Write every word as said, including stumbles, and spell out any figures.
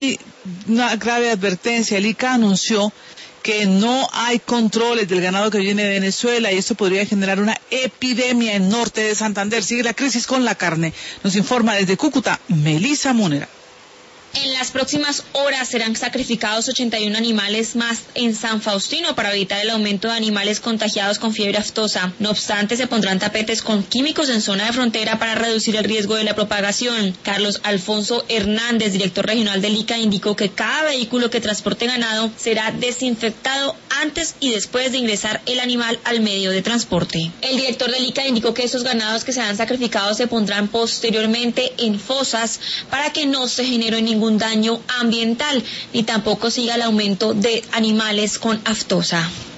una grave advertencia. El I C A anunció que no hay controles del ganado que viene de Venezuela y esto podría generar una epidemia en norte de Santander. Sigue la crisis con la carne. Nos informa desde Cúcuta, Melissa Múnera. En las próximas horas serán sacrificados ochenta y uno animales más en San Faustino para evitar el aumento de animales contagiados con fiebre aftosa. No obstante, se pondrán tapetes con químicos en zona de frontera para reducir el riesgo de la propagación. Carlos Alfonso Hernández, director regional del I C A, indicó que cada vehículo que transporte ganado será desinfectado antes y después de ingresar el animal al medio de transporte. El director del I C A indicó que esos ganados que serán sacrificados se pondrán posteriormente en fosas para que no se genere ningún daño ambiental ni tampoco siga el aumento de animales con aftosa.